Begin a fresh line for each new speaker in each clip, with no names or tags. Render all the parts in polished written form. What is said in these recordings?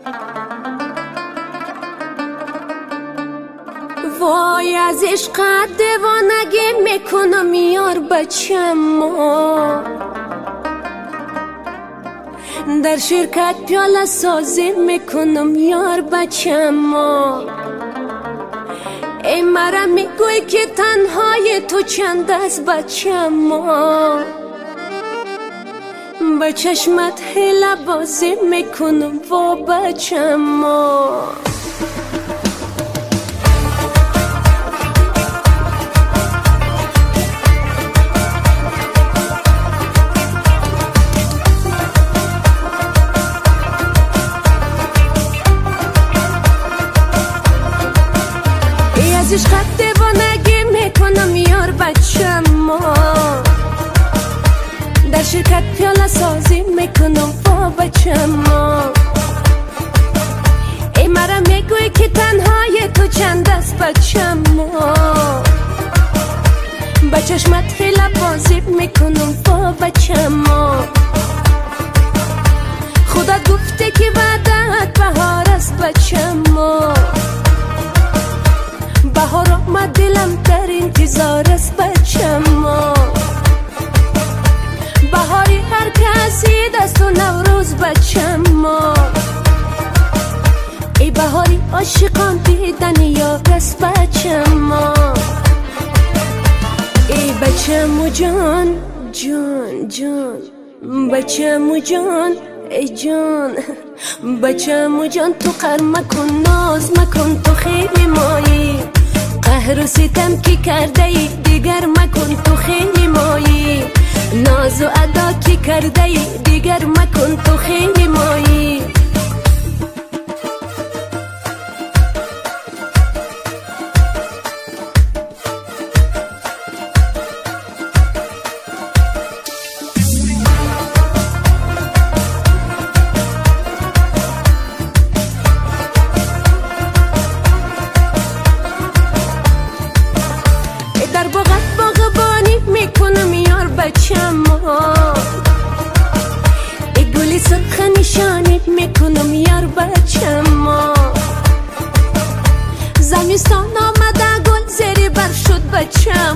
وای از عشقت دیوانگی میکنم یار بچم، در شرکت پیاله سازی میکنم یار بچم. ای مرا میگوی که تنهای تو چند است بچم، به چشمت حیله بازی میکنم وا بچم. از عشقت دیوانگی میکنم یار بچم، در شرکت پیاله سازی میکنم وا بچم. ای مرا میگوی که تنهای تو چند است بچم، به چشمت حیله بازی میکنم وا بچم. خدا گفته که بعدت بهار است بچم، بهار آمد دلم در انتظار است بچم. بهاری هر کسی دست و نوروز بچم، ای بهاری عاشقان دیدن یار است بچم. ای بچم و جان جان جان بچم و جان ای جان بچم و جان، تو قهر مکن ناز مکن تو خیلی مایی، قهر و ستم کی کرده ای دیگر مکن تو خیلی مایی، ناز و ادا کی کرده ای دیگر مکن تو خیلی مایی. در باغت باغبانی میکنم یار بچم، ای گلی سرخ نشانی میکنم یار بچم. زمستان آمده گل زیر بر شد بچم،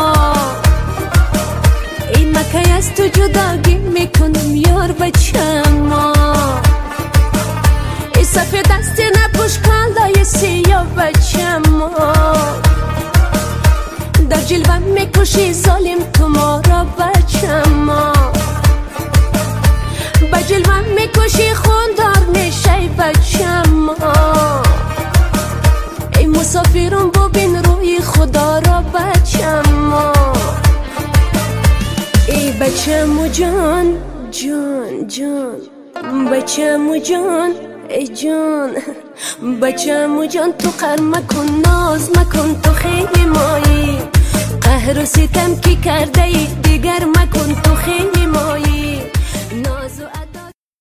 ای مکه از تو جداگی میکنم یار بچم. ای سفید دست نپوش کالای سیاه بچم، در جلوه میکشی ظالم تو ما را بچم، به جلوه میکشی خوندار میشی بچم. ای مسافرم ببین روی خدا را بچم، ای بچم و جان جان جان بچم و جان ای جان بچم و جان، تو قهر مکن ناز مکن تو خیلی مایی، قهر و ستم کی کرده ای